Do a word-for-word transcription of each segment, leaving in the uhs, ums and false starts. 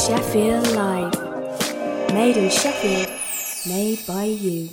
Sheffield Live. Made in Sheffield, made by you.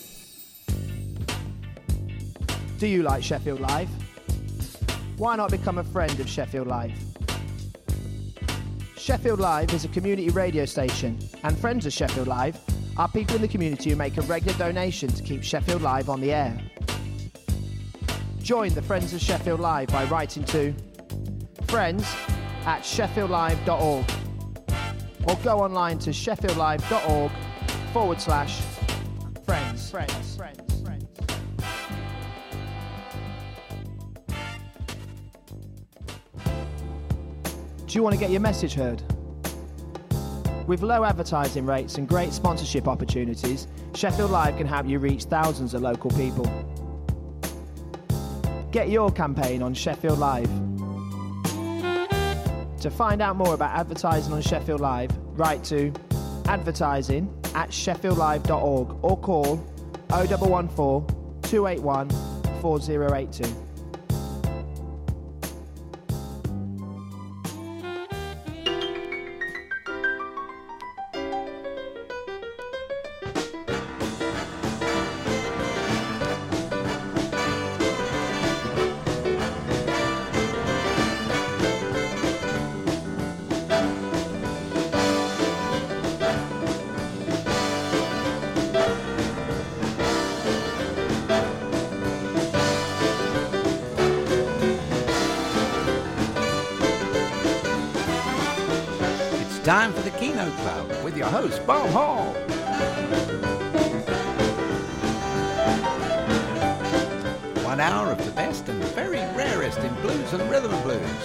Do you like Sheffield Live? Why not become a friend of Sheffield Live? Sheffield Live is a community radio station, and friends of Sheffield Live are people in the community who make a regular donation to keep Sheffield Live on the air. Join the Friends of Sheffield Live by writing to friends at sheffield live dot org or go online to sheffield live dot org forward slash friends. Friends. Friends. Friends. Do you want to get your message heard? With low advertising rates and great sponsorship opportunities, Sheffield Live can help you reach thousands of local people. Get your campaign on Sheffield Live. To find out more about advertising on Sheffield Live, write to advertising at sheffield live dot org or call oh one one four, two eight one, four oh eight two. Time for the Keynote Club with your host, Bob Hall. One hour of the best and very rarest in blues and rhythm and blues.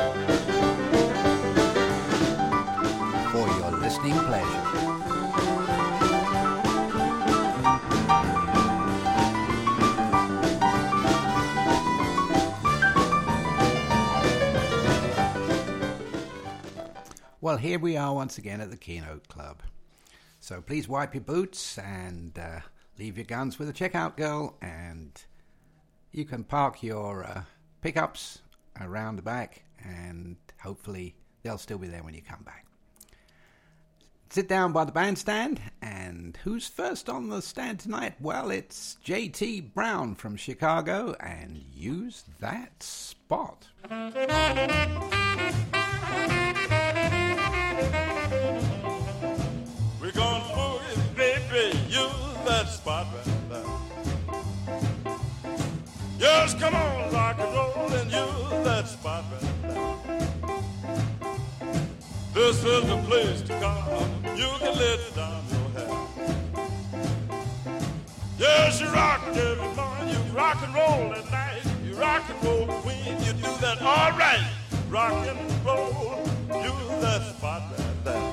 For your listening pleasure. Well, here we are once again at the Keynote Club. So please wipe your boots and uh, leave your guns with the checkout girl, and you can park your uh, pickups around the back, and hopefully they'll still be there when you come back. Sit down by the bandstand, and who's first on the stand tonight? Well, it's J T Brown from Chicago, and Use That Spot. We're gonna boogie, baby, use that spot right there. Yes, come on, rock and roll and use that spot right there. This is the place to come. You can let down your hair. Yes, you rock every morning, you rock and roll at night. You rock and roll queen, you do that all right. Rock and roll, use that spot right there.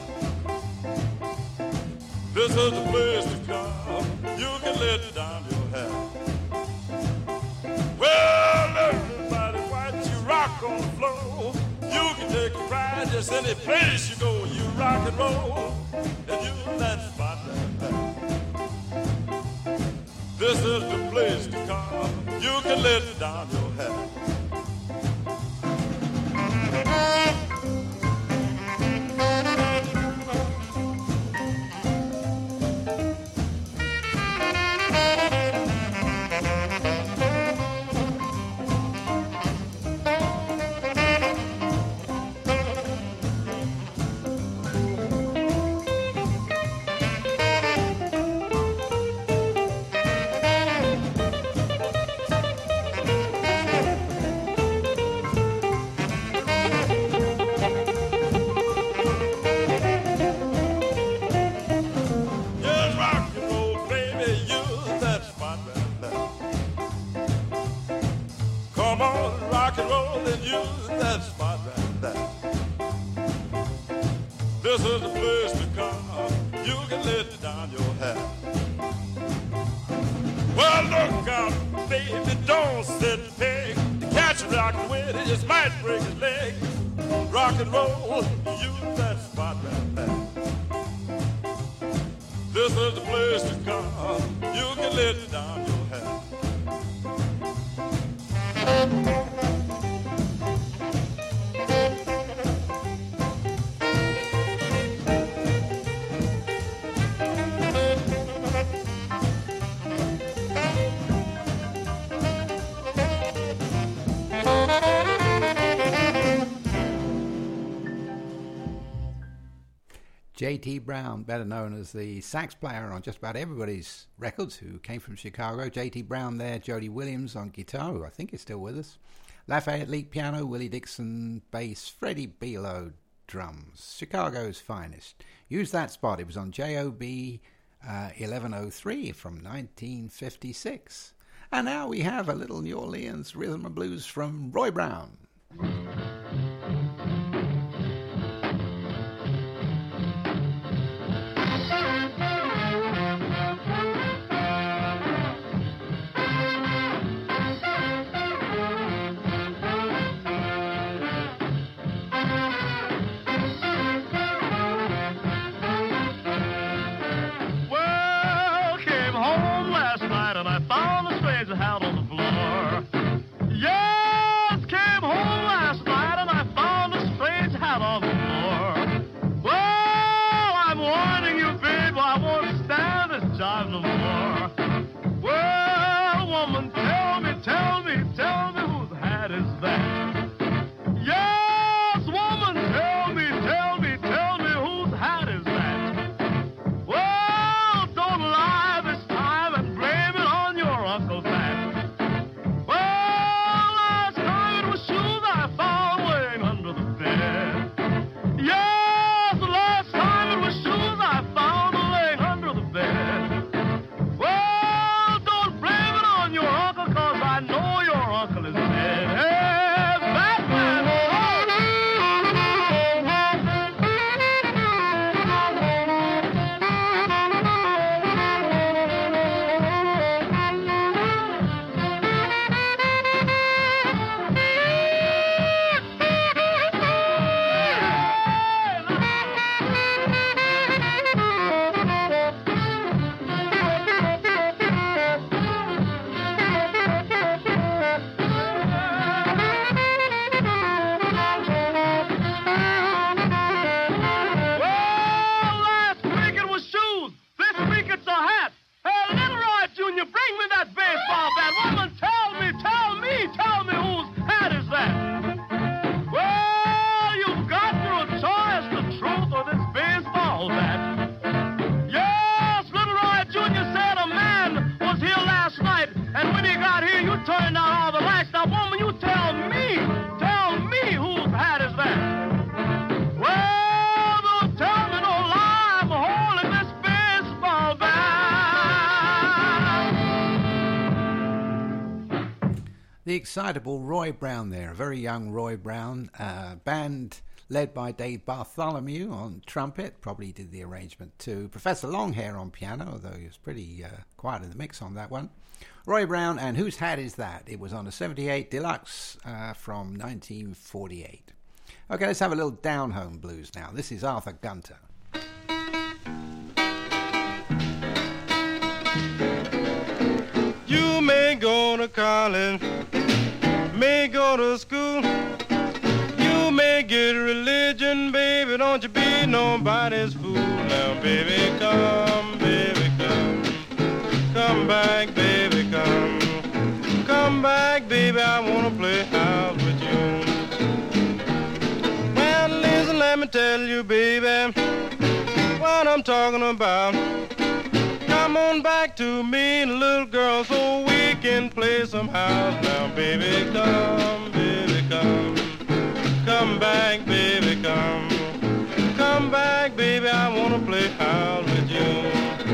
This is the place to come. You can let down your hair. Well, everybody, watch you rock on the floor. You can take a ride just any place you go. You rock and roll, and you that spot right there. This is the place to come. You can let down your hair. This is the place to come. You can let down your hair. Well, look out, baby, don't sit peg. To catch a rockin' with it, just might break his leg. Rock and roll, use that spot right there. This is the place to come. You can let down your hair. J T Brown, better known as the sax player on just about everybody's records, who came from Chicago. J T Brown there, Jody Williams on guitar, who I think is still with us. Lafayette Leak piano, Willie Dixon bass, Freddie Below drums. Chicago's finest. Use That Spot. It was on J O B uh, eleven oh three from nineteen fifty-six. And now we have a little New Orleans rhythm and blues from Roy Brown. Out on the floor. Yes, came home last night and I found a strange hat on the floor. Well, I'm warning you, babe, I won't stand this jive no more. Well, woman, tell me, tell me, tell me whose hat is that? Yes, woman, tell me, tell me, tell me whose hat is that? Well, don't lie this time and blame it on your uncle's hat. The excitable Roy Brown there, a very young Roy Brown, uh, band led by Dave Bartholomew on trumpet, probably did the arrangement too. Professor Longhair on piano, although he was pretty uh, quiet in the mix on that one. Roy Brown, and Whose Hat Is That? It was on a seventy-eight Deluxe uh, from nineteen forty-eight. Okay, let's have a little down-home blues now. This is Arthur Gunter. You may go to college, may go to school, you may get religion, baby, don't you be nobody's fool. Now, baby, come, baby, come, come back, baby, come, come back, baby, I wanna play house with you. Well, listen, let me tell you, baby, what I'm talking about. Come on back to me, little girl, so we can play some house. Now, baby, come, baby, come. Come back, baby, come. Come back, baby, I wanna play house with you.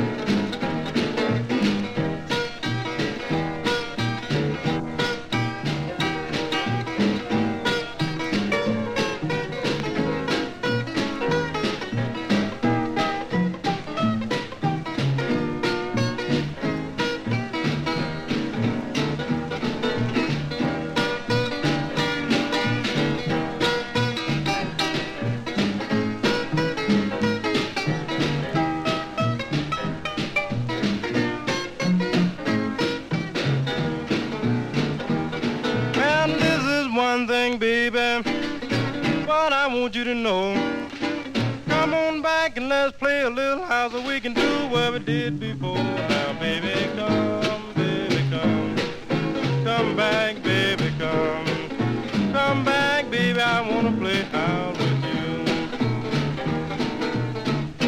I want you to know. Come on back and let's play a little house so we can do what we did before. Now, baby, come, baby, come. Come back, baby, come. Come back, baby, I want to play house with you.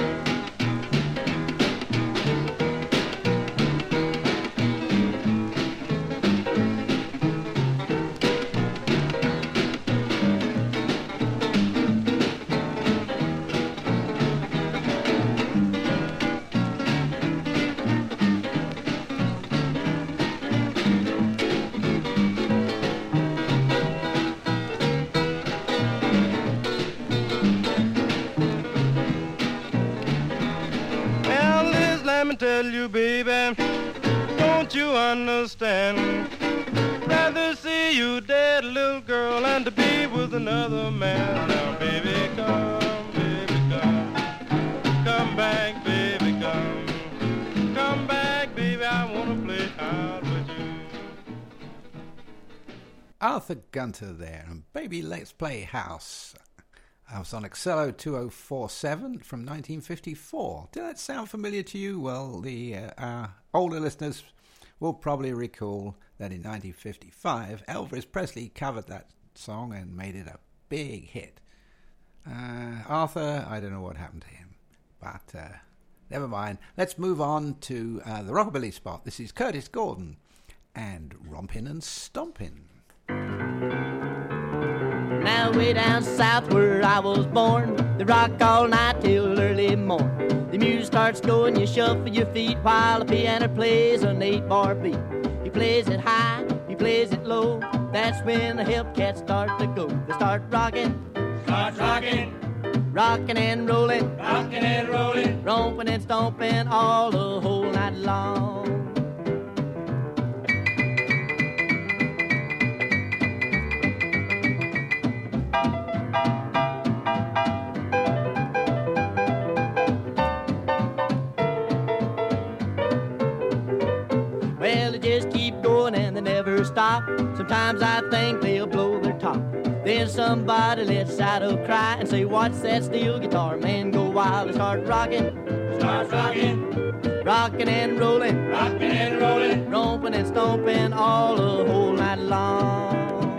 me tell you, baby, don't you understand? Rather see you dead, little girl, and to be with another man. Now, baby, come, baby, come. Come back, baby, come. Come back, baby, I want to play out with you. Arthur Gunter there, and Baby Let's Play House. I was on Excello two oh four seven from nineteen fifty-four. Did that sound familiar to you? Well, the uh, our older listeners will probably recall that in nineteen fifty-five, Elvis Presley covered that song and made it a big hit. Uh, Arthur, I don't know what happened to him, but uh, never mind. Let's move on to uh, the Rockabilly spot. This is Curtis Gordon and Rompin' and Stompin'. Now way down south where I was born, they rock all night till early morn. The music starts going, you shuffle your feet while the piano plays an eight-bar beat. He plays it high, he plays it low. That's when the Hellcats start to go. They start rocking, Start rocking, rocking and rolling, rocking and rolling. romping and stomping all the whole night long. Well, they just keep going and they never stop. Sometimes I think they'll blow their top. Then somebody lets out a cry and say, what's that steel guitar? Man, go wild and start rocking, Start rocking, rocking and rolling, rocking and rolling. romping and stomping all the whole night long.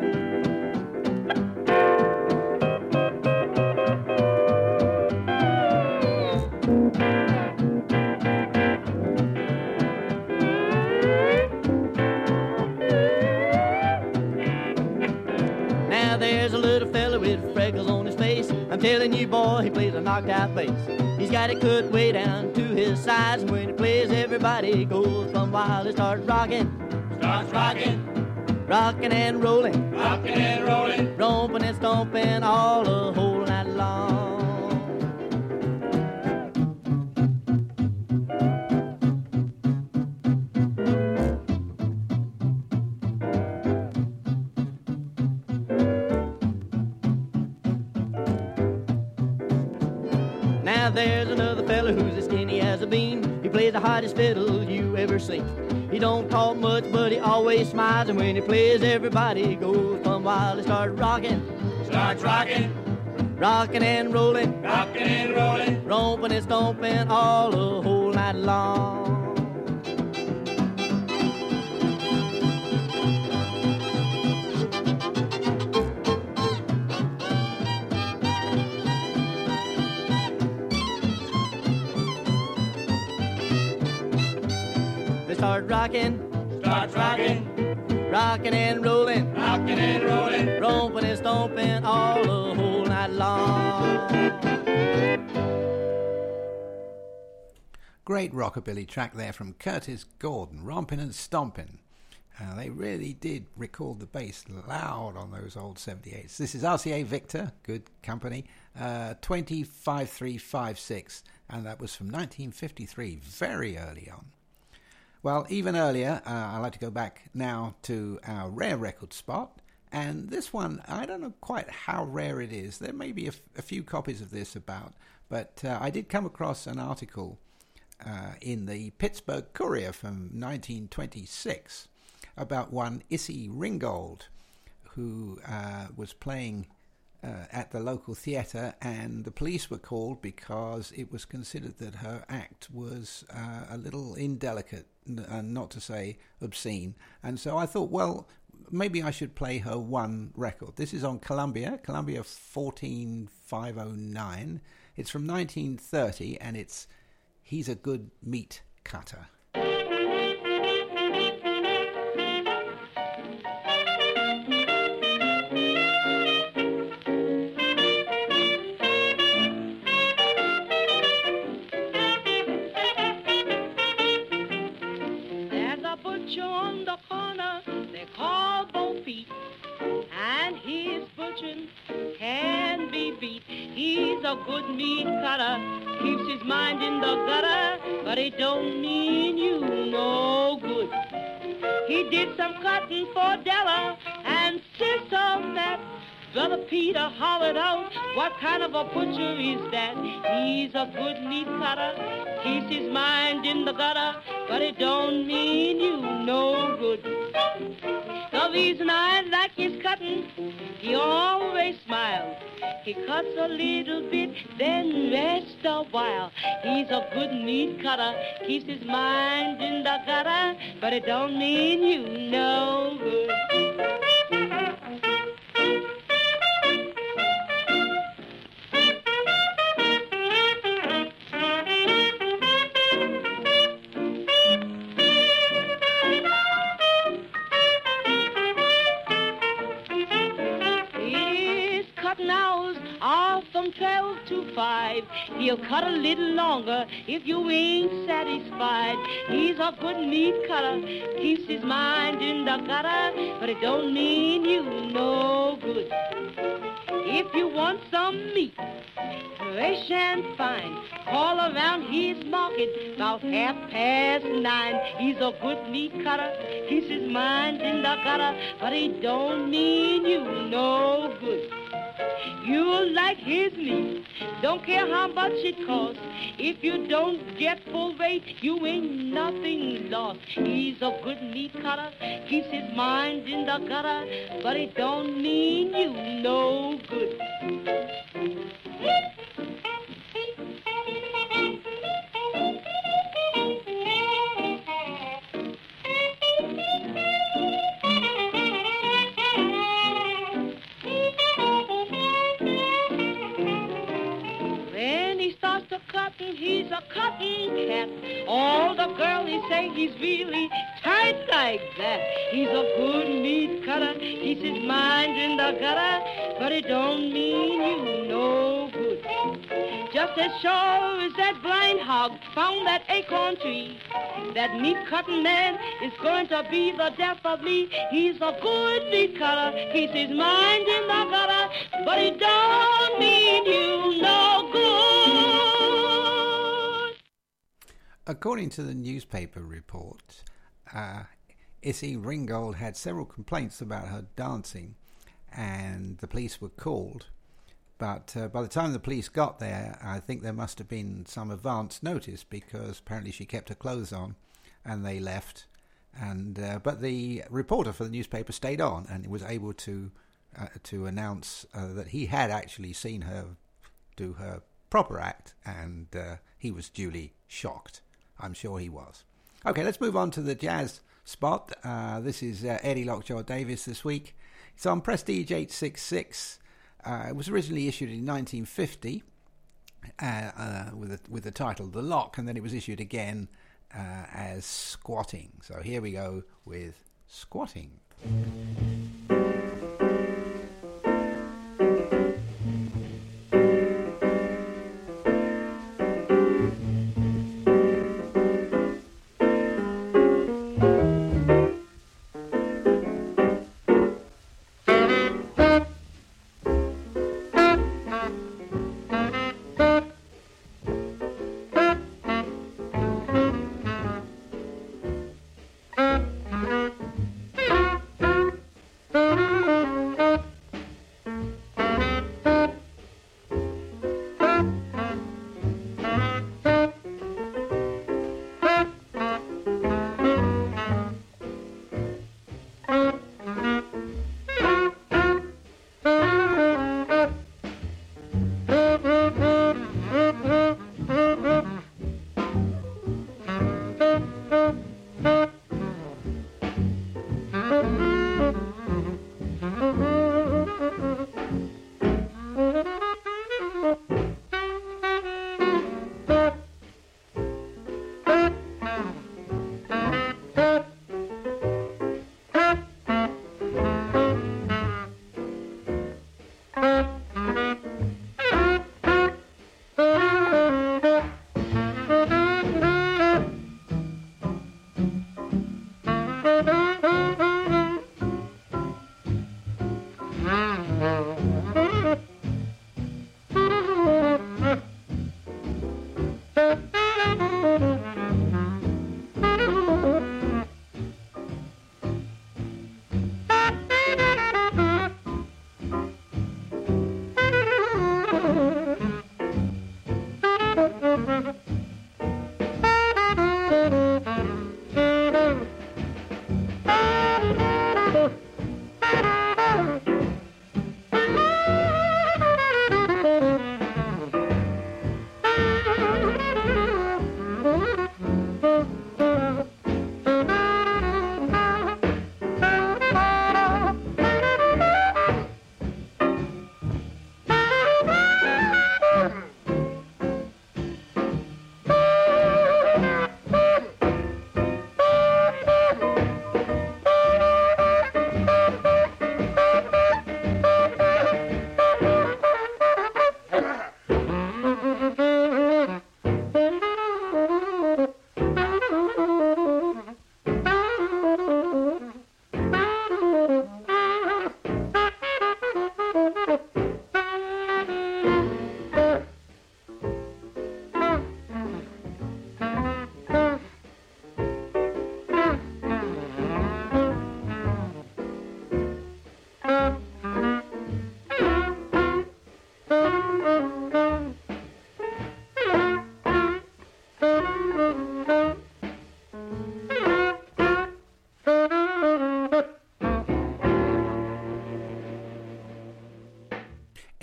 Now there's a little fella with freckles on his face. I'm telling you, boy, he plays a knocked out bass. He's got it cut way down to his sides, and when he plays, everybody goes plumb wild. They start rocking, Start rocking, rocking and rolling, rocking and rolling. romping and stomping all the whole night long. Now there's another fella who's as skinny as a bean. He plays the hottest fiddle you ever seen. He don't talk much, but he always smiles, and when he plays, everybody goes plumb wild. They start rocking, Start rocking, rocking and rolling, rocking and rolling. romping and stomping all the whole night long. They start rocking, Start rocking, rocking and rolling, rocking and rolling. romping and stomping all the whole night long. Great rockabilly track there from Curtis Gordon, Rompin' and Stompin'. Uh, they really did record the bass loud on those old seventy-eights. This is R C A Victor, good company, uh, twenty-five three five six, and that was from nineteen fifty-three, very early on. Well, even earlier, uh, I'd like to go back now to our rare record spot. And this one, I don't know quite how rare it is. There may be a, f- a few copies of this about, but uh, I did come across an article uh, in the Pittsburgh Courier from nineteen twenty-six about one Issy Ringgold, who uh, was playing uh, at the local theatre, and the police were called because it was considered that her act was uh, a little indelicate, uh, not to say obscene. And so I thought, well, maybe I should play her one record. This is on Columbia, Columbia fourteen five oh nine. It's from nineteen thirty, and it's He's a Good Meat Cutter. There's a butcher on the corner they call Bo Peep, and his butchering can be beat. He's a good meat cutter, keeps his mind in the gutter, but it don't mean you no good. He did some cutting for Della and Sister Matt. Brother Peter hollered out, what kind of a butcher is that? He's a good meat cutter, keeps his mind in the gutter, but it don't mean you no good. The reason I like his cutting, he always smiles. He cuts a little bit, then rests a while. He's a good meat cutter, keeps his mind in the gutter, but it don't mean you no good. twelve to five. He'll cut a little longer if you ain't satisfied. He's a good meat cutter, keeps his mind in the gutter, but it don't mean you no good. If you want some meat, fresh and fine, call around his market about half past nine. He's a good meat cutter, keeps his mind in the gutter, but he don't mean you no good. You'll like his meat, don't care how much it costs. If you don't get full weight, you ain't nothing lost. He's a good meat cutter, keeps his mind in the gutter, but it don't mean you no good. He's a cotton cat. All the girlies say he's really tight like that. He's a good meat cutter, keeps his mind in the gutter, but it don't mean you no good. Just as sure as that blind hog found that acorn tree, that meat cutting man is going to be the death of me. He's a good meat cutter, keeps his mind in the gutter, but it don't mean you no good. According to the newspaper report, uh, Issy Ringgold had several complaints about her dancing, and the police were called. But uh, by the time the police got there, I think there must have been some advance notice, because apparently she kept her clothes on, and they left. And uh, but the reporter for the newspaper stayed on, and was able to uh, to announce uh, that he had actually seen her do her proper act, and uh, he was duly shocked. I'm sure he was. Okay, let's move on to the jazz spot. Uh, this is uh, Eddie Lockjaw Davis this week. It's on Prestige eight sixty-six. Uh, it was originally issued in nineteen fifty uh, uh, with, a, with the title The Lock, and then it was issued again uh, as Squatting. So here we go with Squatting.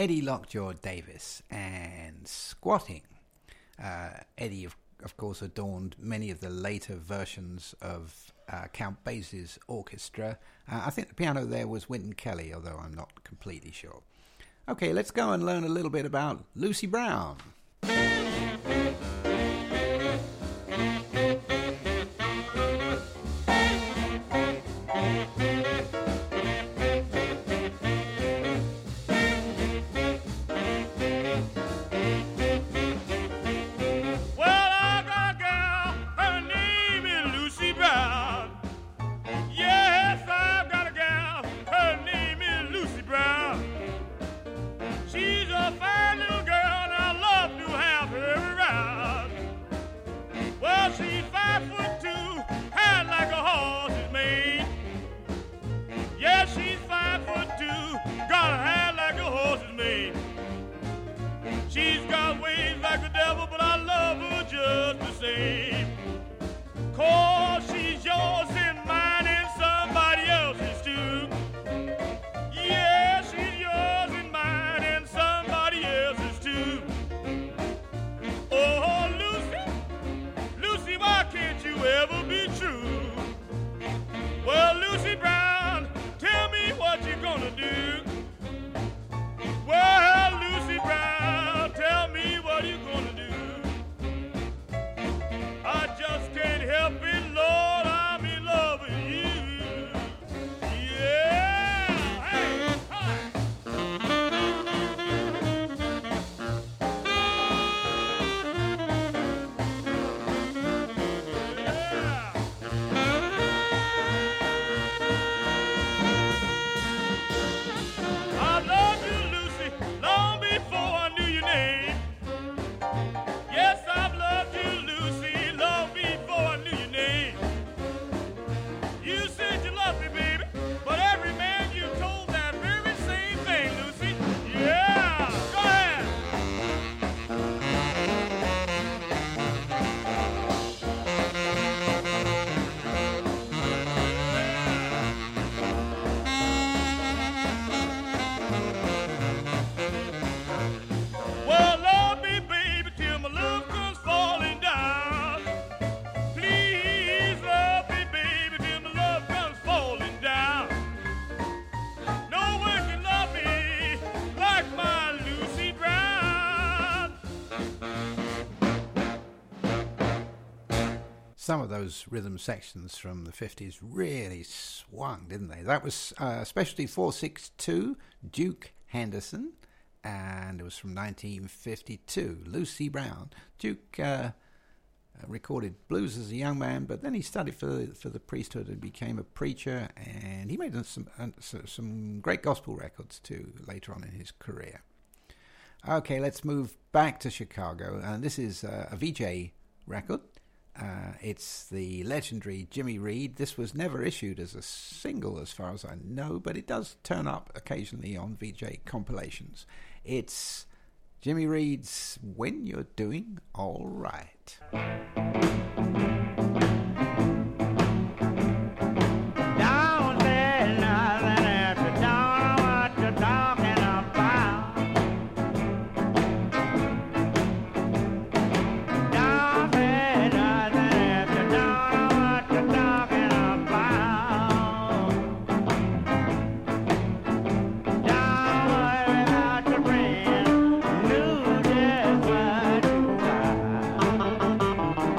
Eddie Lockjaw Davis and Squatting. Uh, Eddie, of, of course, adorned many of the later versions of uh, Count Basie's orchestra. Uh, I think the piano there was Wynton Kelly, although I'm not completely sure. Okay, let's go and learn a little bit about Lucy Brown. Some of those rhythm sections from the fifties really swung, didn't they? That was uh, Specialty four sixty-two, Duke Henderson, and it was from nineteen fifty-two, Lucy Brown. Duke uh, recorded blues as a young man, but then he studied for the, for the priesthood and became a preacher, and he made some, uh, some great gospel records too later on in his career. Okay, let's move back to Chicago, and this is uh, a V J record. Uh, it's the legendary Jimmy Reed. This was never issued as a single as far as I know, but it does turn up occasionally on V J compilations. It's Jimmy Reed's When You're Doing All Right. Don't say nothing if you don't know what you're talking about. Don't say nothing if you don't know what you're talking about. Don't worry about your friends, do just what you got.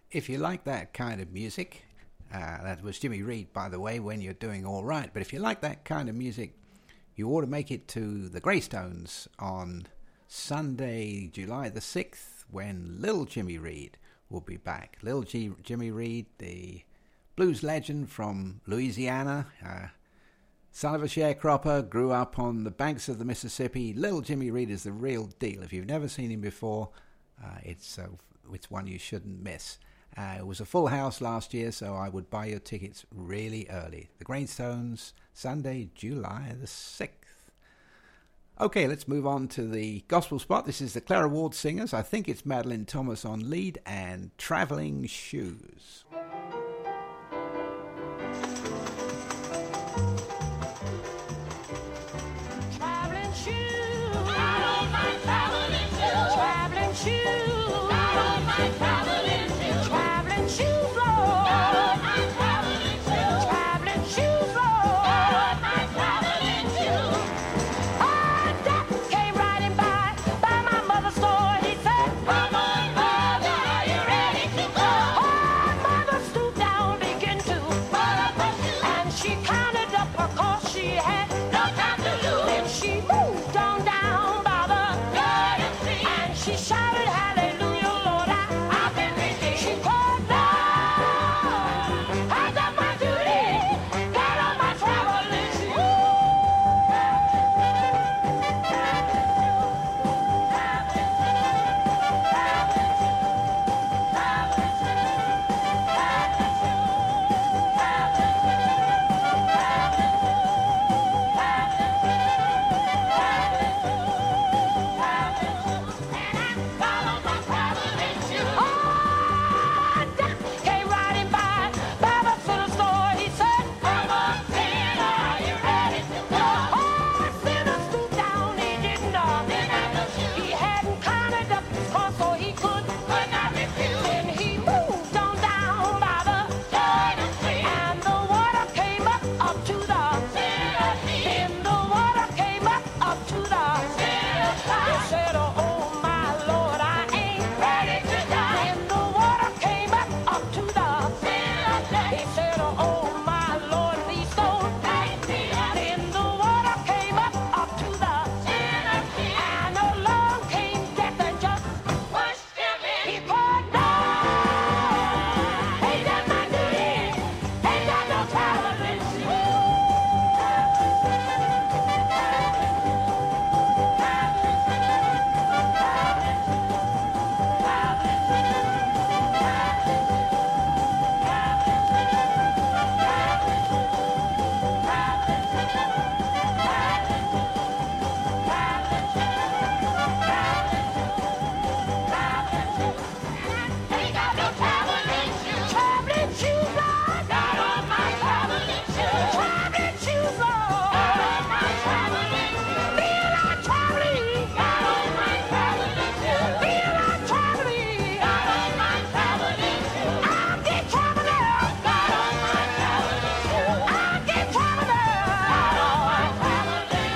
if you like that kind of music, uh, that was Jimmy Reed, by the way, When You're Doing All Right. But if you like that kind of music, you ought to make it to the Greystones on Sunday, July the sixth, when Little Jimmy Reed will be back. Little G- Jimmy Reed, the blues legend from Louisiana, uh, son of a sharecropper, grew up on the banks of the Mississippi. Little Jimmy Reed is the real deal. If you've never seen him before, uh, it's uh, it's one you shouldn't miss. Uh, it was a full house last year, so I would buy your tickets really early. The Greystones, Sunday, July the sixth. Okay, let's move on to the gospel spot. This is the Clara Ward Singers. I think it's Madeline Thomas on lead and Traveling Shoes. Traveling shoes. I don't mind traveling shoes. Traveling shoes. I don't mind traveling shoes. Traveling shoes, Lord. I don't mind traveling shoes. Traveling shoes, Lord. I don't mind traveling shoes. Oh, Dad came riding by, by my mother's store. He said, "Come on, mother, are you ready to go?" Oh, mother stooped down, began to pull up her shoes, and she counted up her cost she had. No time to lose. Then she moved on down by the garden sea, and she shouted, "Hallelujah, Lord, I, I've been redeemed." She called, "Lord, I've done my duty, got on my traveling shoes." Oh, Doc came riding by, by the center store. He said, "Come on, sinner, are you ready to go?" Oh, sinner stooped down, he didn't know. He hadn't counted up his cost, so he could not refuse. Then he moved on down by the Jordan Sea, and the water came up, up to the Then the water came up, up to the He said, "Oh, oh, my Lord, I ain't ready to die." Then the water came up, up to the He said, "Oh, oh, my Lord, please don't take me." Then the water came up, up to the and along came death and just pushed him in. He called, "Lord, ain't that my duty? Ain't that no traveling Ain't got no traveling shoes. Traveling shoes, Lord. Got on my traveling shoes. Traveling shoes, Lord. Got on my traveling shoes. Feel like traveling. Got on my traveling shoes. Feel like traveling. Got on my traveling shoes. I'll get traveling. Got on my traveling shoes. I'll get traveling. Got on my traveling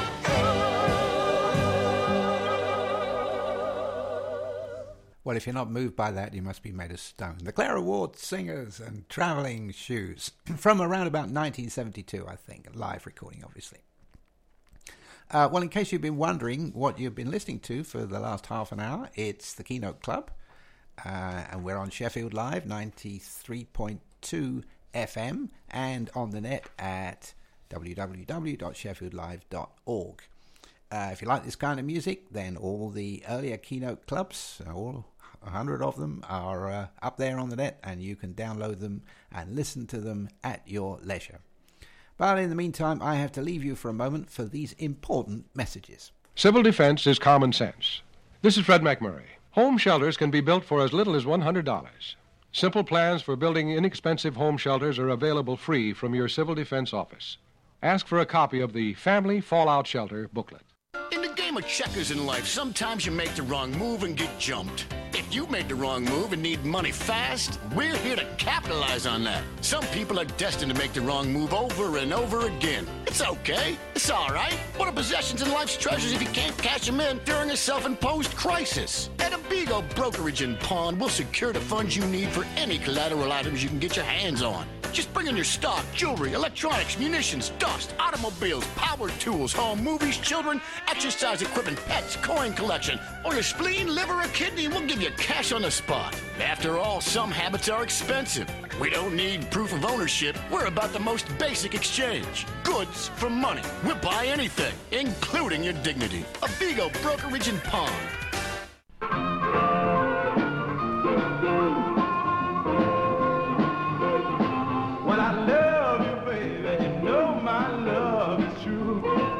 Well, if you're not moved by that, you must be made of stone. The Clara Ward Singers and Traveling Shoes, from around about nineteen seventy-two, I think, a live recording, obviously. Uh, well, in case you've been wondering what you've been listening to for the last half an hour, it's the Keynote Club, uh, and we're on Sheffield Live, ninety-three point two F M, and on the net at w w w dot sheffield live dot org. Uh, if you like this kind of music, then all the earlier Keynote clubs, all a hundred of them, are uh, up there on the net, and you can download them and listen to them at your leisure. But in the meantime, I have to leave you for a moment for these important messages. Civil defense is common sense. This is Fred McMurray. Home shelters can be built for as little as one hundred dollars. Simple plans for building inexpensive home shelters are available free from your civil defense office. Ask for a copy of the Family Fallout Shelter booklet. In the game of checkers in life, sometimes you make the wrong move and get jumped. If you made the wrong move and need money fast? We're here to capitalize on that. Some people are destined to make the wrong move over and over again. It's okay. It's all right. What are possessions and life's treasures if you can't cash them in during a self-imposed crisis? At Abigo Brokerage and Pawn, we'll secure the funds you need for any collateral items you can get your hands on. Just bring in your stock, jewelry, electronics, munitions, dust, automobiles, power tools, home, movies, children, exercise equipment, pets, coin collection, or your spleen, liver, or kidney, and we'll give you cash on the spot. After all, some habits are expensive. We don't need proof of ownership. We're about the most basic exchange. Goods for money. We'll buy anything, including your dignity. Abigo Brokerage and Pawn. Well, I love you, baby. You know my love is true.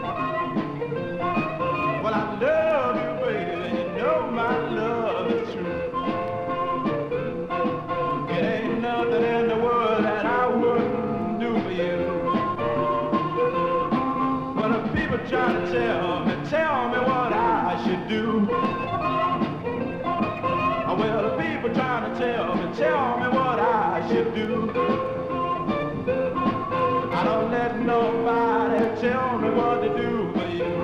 Well, I love you, baby. You know my love is true. It ain't nothing in the world that I wouldn't do for you. Well, the people try to tell me, tell me what I should do. Well, the people trying to tell me, tell me what I should do. I don't let nobody tell me what to do for you.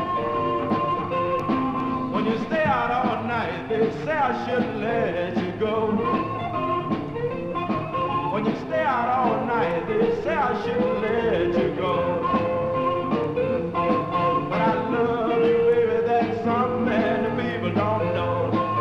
When you stay out all night, they say I shouldn't let you go. When you stay out all night, they say I shouldn't let you go. But I love you, baby, that's something that the people don't know.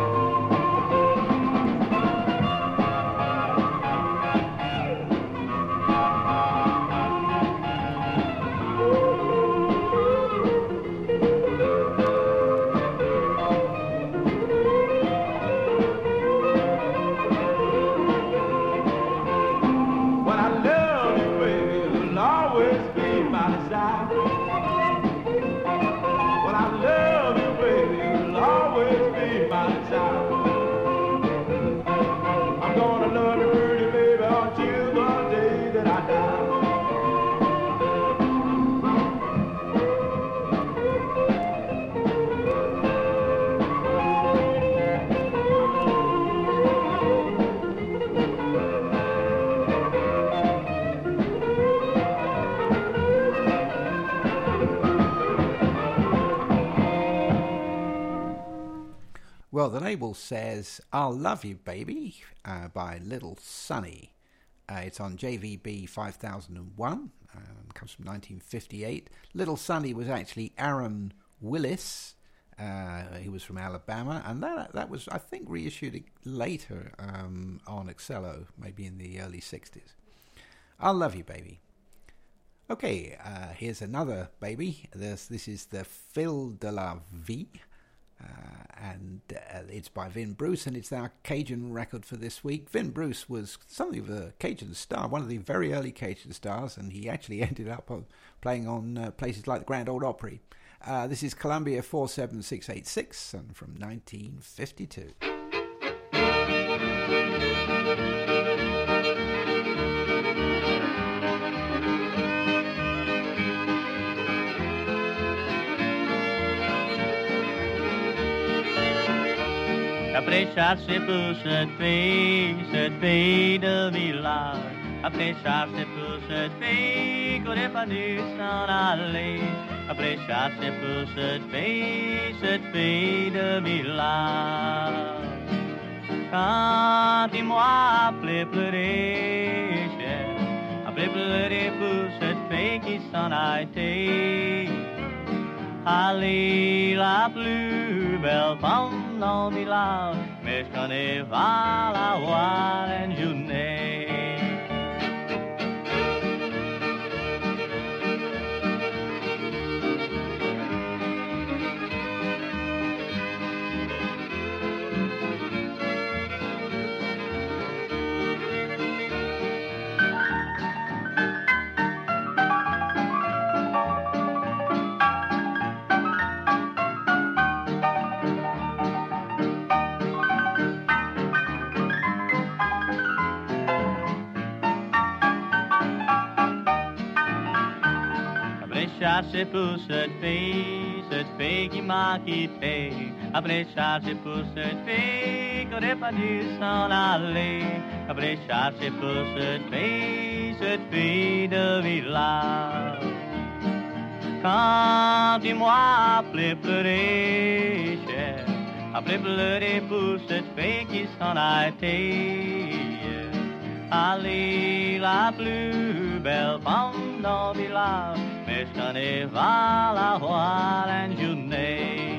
Well, the label says I'll Love You Baby uh, by Little Sonny. Uh, it's on J V B five thousand one, um, comes from nineteen fifty-eight. Little Sonny was actually Aaron Willis. Uh, he was from Alabama, and that that was, I think, reissued later um, on Excello, maybe in the early sixties. I'll Love You Baby. Okay, uh, here's another baby. This, this is the Fil de la Vie. Uh, and uh, it's by Vin Bruce, and it's our Cajun record for this week. Vin Bruce was something of a Cajun star, one of the very early Cajun stars, and he actually ended up on, playing on uh, places like the Grand Ole Opry. Uh, this is Columbia four seven six eight six, and from nineteen fifty-two. Après chasser pour cette fille, cette fille de village. Après chasser pour cette fille qu'on n'est pas dû s'en aller. Après chasser pour cette fille, cette fille de village. Quand il m'a appelé pleurer, j'ai appelé pleurer pour cette fille qui s'en a été. Ali, la plus belle femme dans le village, mais je connais pas la voir une journée. Chasser pour cette fille, cette fille qui m'a quitté. Après chasser pour cette fille j'aurais pas dû s'en aller. Après chercher pour cette fille, cette fille de village. Quand tu m'as appelé pleurer, cher, appelé pleurer pour cette fille qui s'en a été. Allez, la plus belle femme dans le village, mais je n'en ai pas la voir une journée.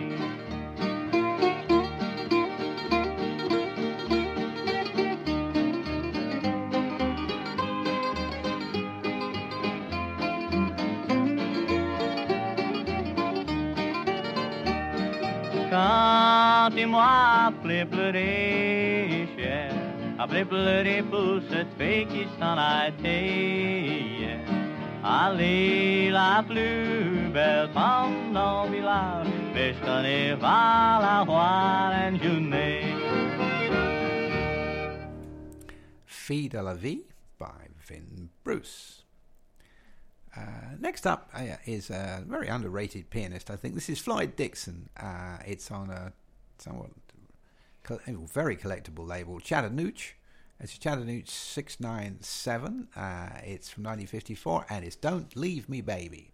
Quand tu m'as appelé pleurer, cher, appelé pleurer pour cette fille qui s'en a été. Allez, la plus belle femme dans le village, mais je n'en ai pas la voir une journée. Fille de la Vie by Vin Bruce. Uh, next up uh, is a very underrated pianist, I think. This is Floyd Dixon. Uh, it's on a somewhat col- very collectible label, Chattanooch. It's Chattanooch six nine seven. Uh, it's from nineteen fifty-four, and it's Don't Leave Me Baby.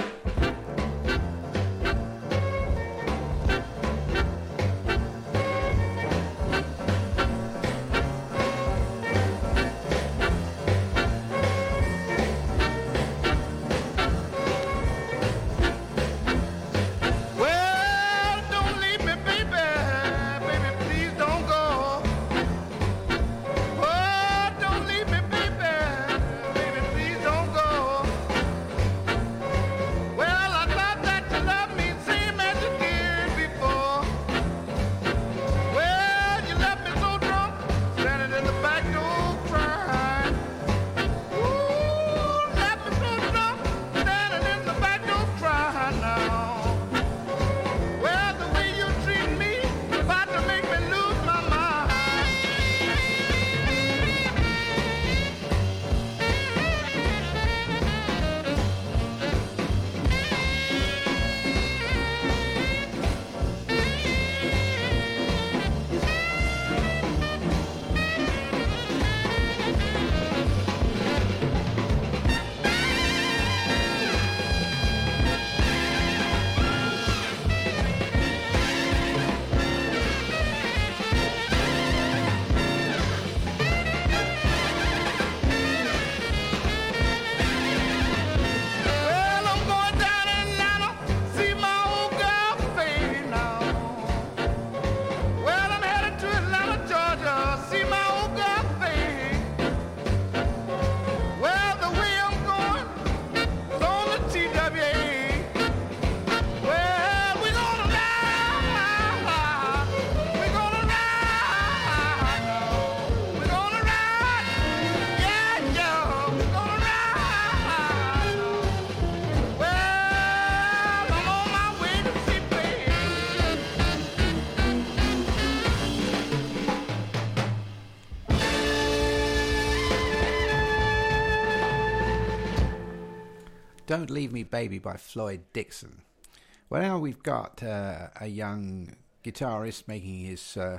Don't Leave Me Baby by Floyd Dixon. Well, now we've got uh, a young guitarist making his uh,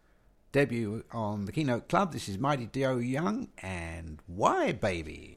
debut on the Keynote Club. This is Mighty Joe Young and Why Baby?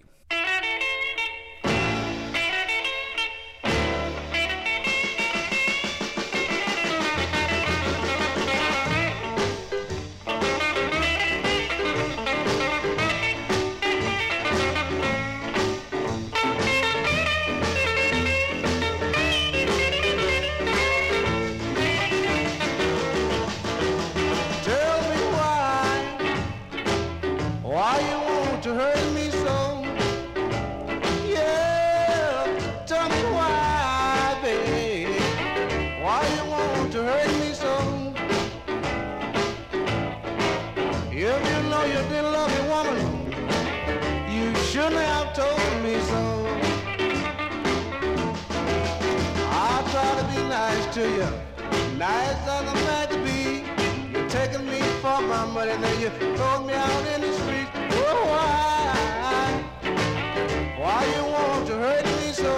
To you, nice as I'm glad to be. You're taking me for my money, then you throw me out in the street. Oh, why? Why you want to hurt me so?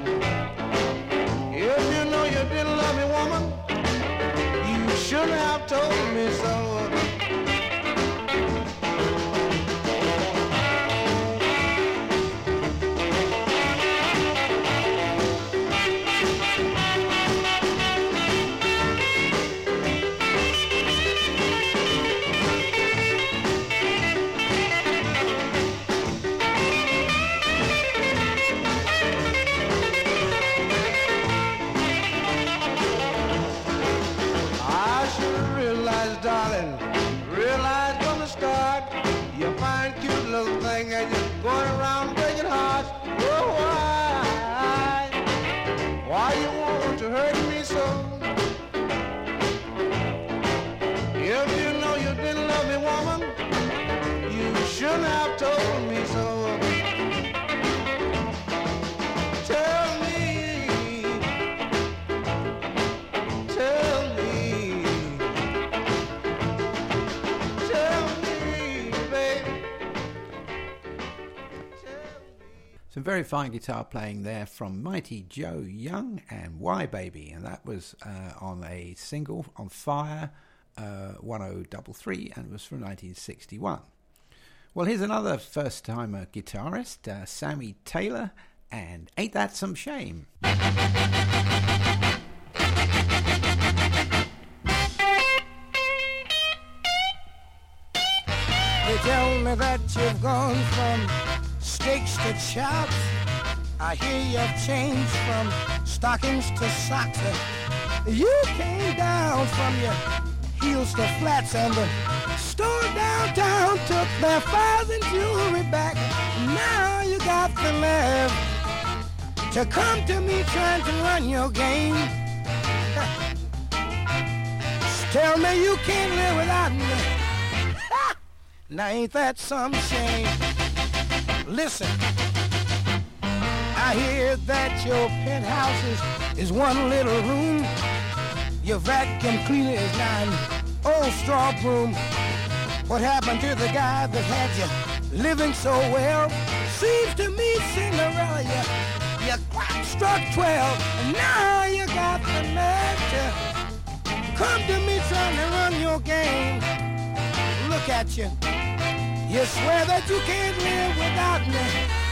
If you know you didn't love me, woman, you shouldn't have told going around breaking hearts. Oh, why? Why you want to hurt me so? If you know you didn't love me, woman, you shouldn't have told me so. Tell me, tell me, tell me, baby. Some very fine guitar playing there from Mighty Joe Young and Why Baby, and that was uh, on a single on Fire uh, one oh three three, and it was from nineteen sixty-one. Well, here's another first-timer guitarist, uh, Sammy Taylor, and Ain't That Some Shame? You tell me that you've gone from steaks to chops. I hear you've changed from stockings to socks. You came down from your heels to flats, and the store downtown took their furs and jewelry back. Now you got the nerve to come to me trying to run your game. Tell me you can't live without me. Now ain't that some shame? Listen, I hear that your penthouse is, is one little room. Your vacuum cleaner is now an old straw broom. What happened to the guy that had you living so well? Seems to me, Cinderella, you, you quite struck twelve. And now you got the nerve to come to me trying to run your game. Look at you. You swear that you can't live without me.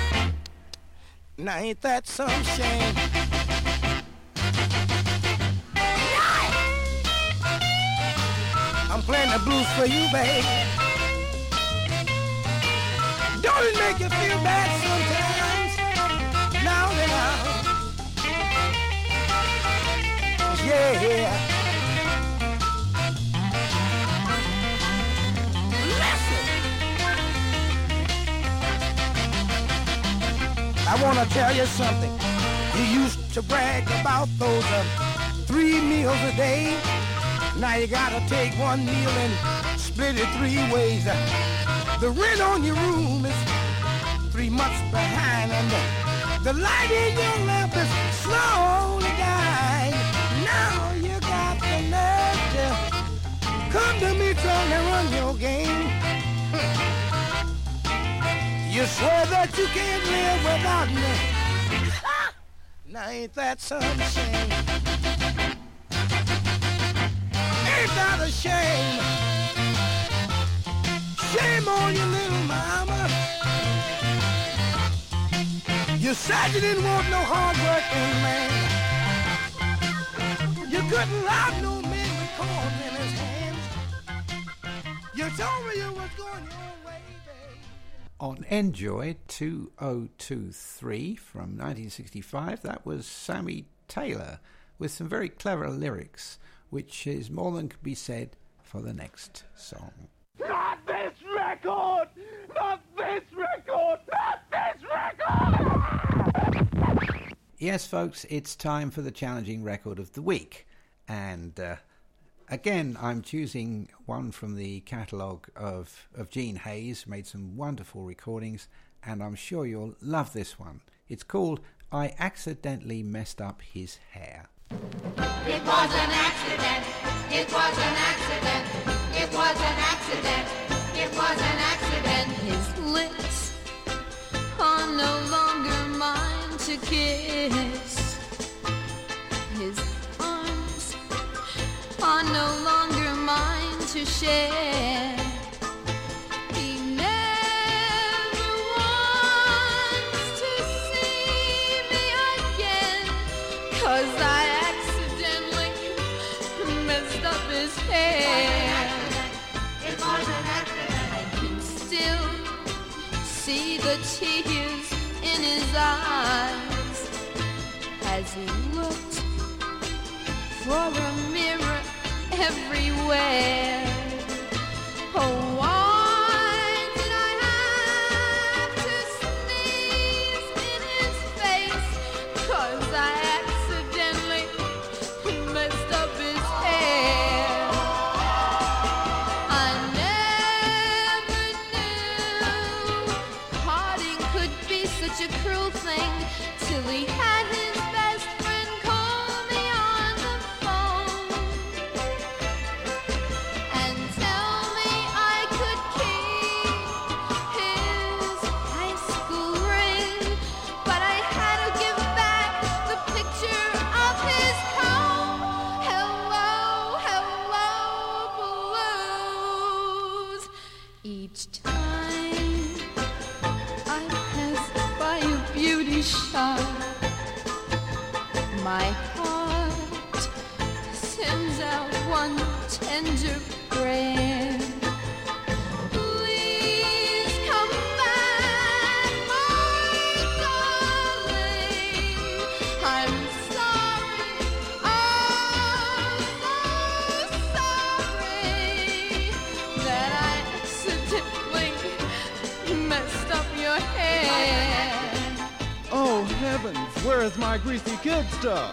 Now ain't that some shame? I'm playing the blues for you, babe. Don't it make you feel bad sometimes? Now and now. Yeah. I want to tell you something. You used to brag about those uh, three meals a day. Now you gotta take one meal and split it three ways. Uh, the rent on your room is three months behind, and the, the light in your lamp is slowly dying. Now you got the nerve to come to me trying to run your game. You swear that you can't live without me. Now ain't that some shame? Ain't that a shame? Shame on you, little mama. You said you didn't want no hard-working man. You couldn't rob no man with corn in his hands. You told me you was going your own way, babe. On Enjoy two oh two three from nineteen sixty-five, that was Sammy Taylor with some very clever lyrics, which is more than could be said for the next song. Not this record! Not this record! Not this record! Yes, folks, it's time for the challenging record of the week. And uh, again, I'm choosing one from the catalogue of, of Gene Hayes, made some wonderful recordings, and I'm sure you'll love this one. It's called I Accidentally Messed Up His Hair. It was an accident. It was an accident. It was an accident. It was an accident. His lips are no longer mine to kiss. His arms are no longer mine to share. He never wants to see me again, 'cause I accidentally messed up his hair. It was an accident. I can still see the tears in his eyes as he looked for a mirror everywhere. Oh, why did I have to such a cruel thing till he had his best friend call me on the phone and tell me I could keep his high school ring, but I had to give back the picture of his home. Hello, hello, blues. Each time I pass by a beauty shop, my heart sends out one tender prayer. Please come back, my darling. I'm sorry, oh, so sorry that I accidentally messed up your hair. Oh, heavens, where is my greasy kid stuff?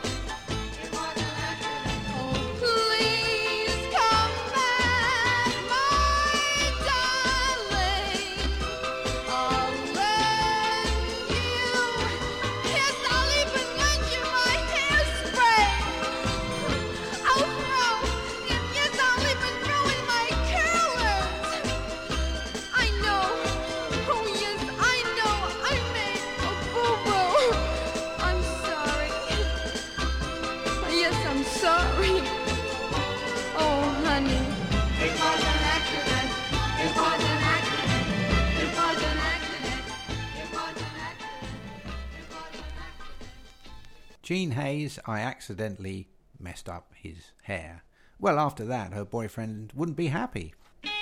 Please come back, my darling. I'll lend you, yes, I'll even lend you my hairspray. I'll throw, yes, I'll even throw in my curlers. I know, oh yes, I know I made a boo-boo. I'm sorry. Yes, I'm sorry. Oh, honey. It was an accident. It was an accident. It was an accident. It was an accident. Gene Hayes, I accidentally messed up his hair. Well, after that, her boyfriend wouldn't be happy.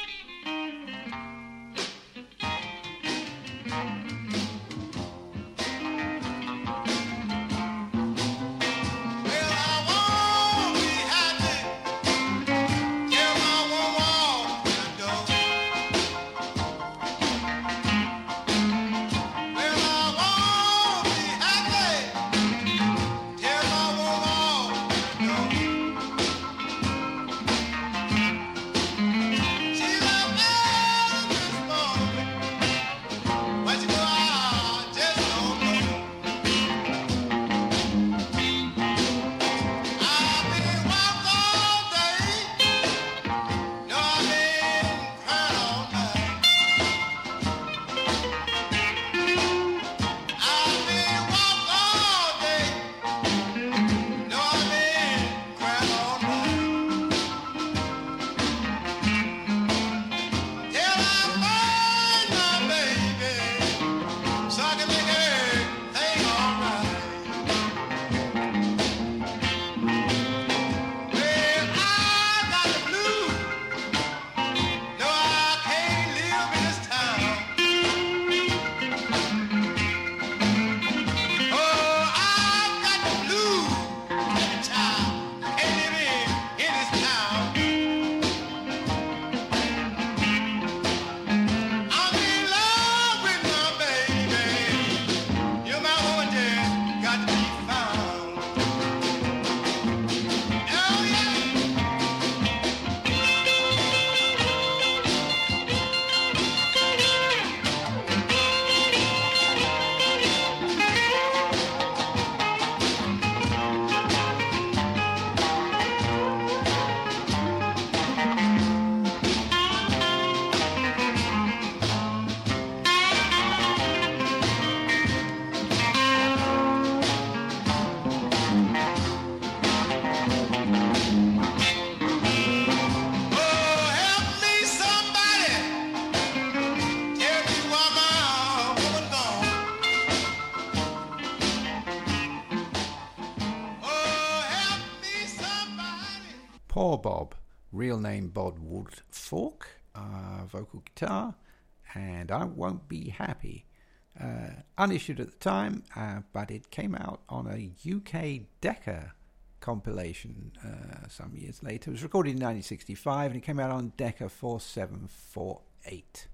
Poor Bob, real name Bob Woodfork, uh, vocal guitar, and I Won't Be Happy. Uh, unissued at the time, uh, but it came out on a U K Decca compilation uh, some years later. It was recorded in nineteen sixty-five and it came out on Decca four seven four eight.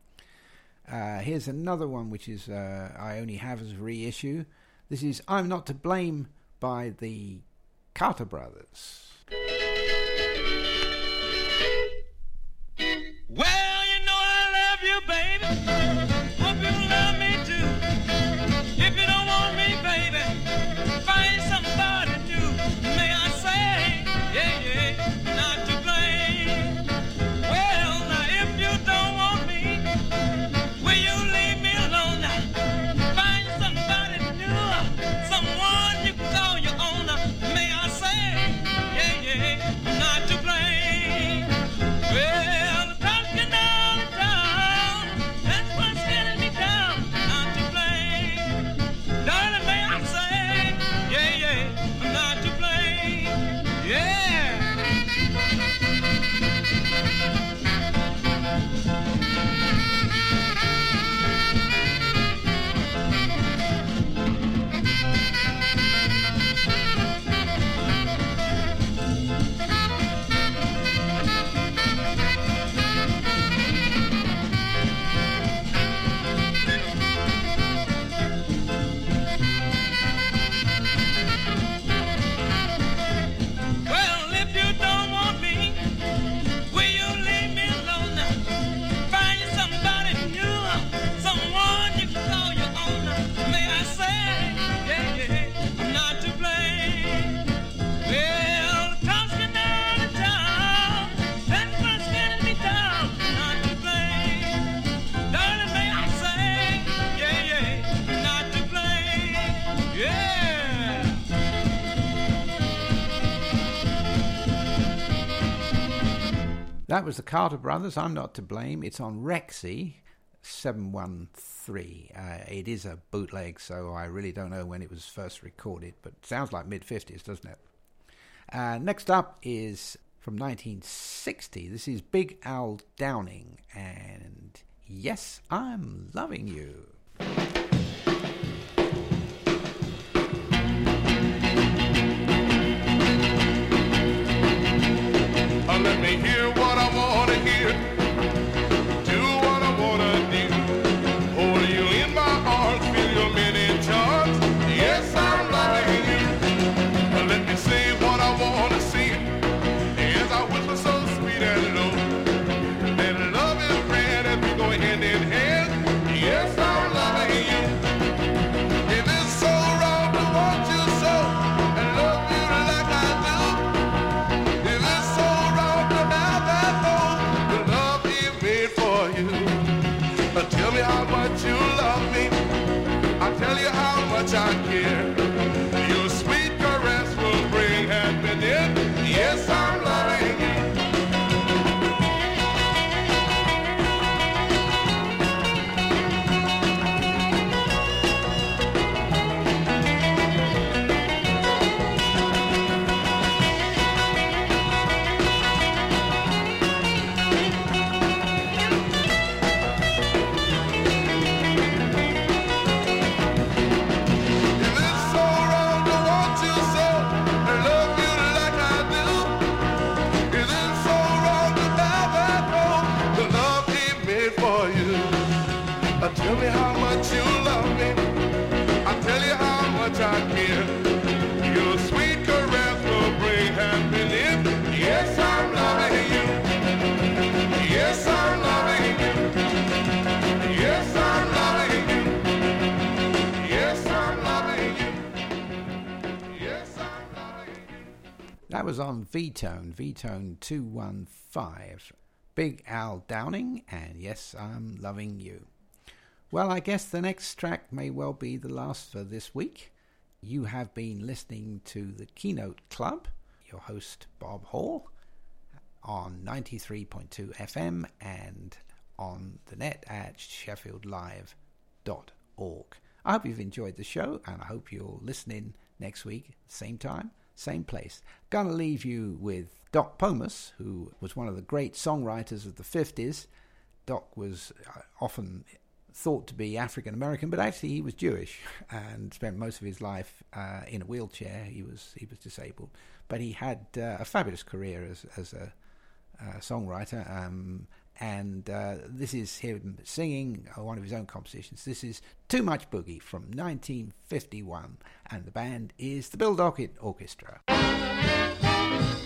Uh, here's another one which is uh, I only have as a reissue. This is I'm Not to Blame by the Carter Brothers. Well, you know I love you, baby. Hope you love me too. That was the Carter Brothers, I'm Not to Blame. It's on Rexy seven one three. Uh, it is a bootleg, so I really don't know when it was first recorded, but it sounds like mid-fifties, doesn't it? Uh, next up is from nineteen sixty. This is Big Al Downing, and Yes, I'm Loving You. Uh, let me hear what I want to hear. Do what I want to do. Hold you in my arms, feel your many charms. Yes, I'm loving you. Uh, let me say what I want to say. As I whisper so sweet and low. That love is red as we go hand in hand. Yes, I'm loving you. If it's so wrong to want you so and love you like I do. If it's so wrong to have that hope, the love he made for you. Uh, tell me how much you love me. I'll tell you how much I care. Your sweet caress will bring happiness. Yes, I'm loving you. If it's so wrong to want you so and love you like I do. If it's so wrong to have that hope, the love he made for you. Uh, tell me how much you love me. I'll tell you how much I care. Your sweet caress will bring happiness. Yes, I'm loving you. Yes, I'm loving you. Yes, I'm loving you. Yes, I'm loving you. Yes, I'm loving you. That was on V-Tone, V-Tone two one five. Big Al Downing, and Yes, I'm Loving You. Well, I guess the next track may well be the last for this week. You have been listening to the Keynote Club, your host Bob Hall, on ninety-three point two F M and on the net at sheffield live dot org. I hope you've enjoyed the show, and I hope you'll listen in next week, same time, same place. Gonna leave you with Doc Pomus, who was one of the great songwriters of the fifties. Doc was uh, often thought to be African American, but actually he was Jewish and spent most of his life uh, in a wheelchair. He was he was disabled, but he had uh, a fabulous career as as a uh, songwriter. Um, and uh, this is him singing uh, one of his own compositions. This is Too Much Boogie from nineteen fifty-one, and the band is the Bill Dockett Orchestra.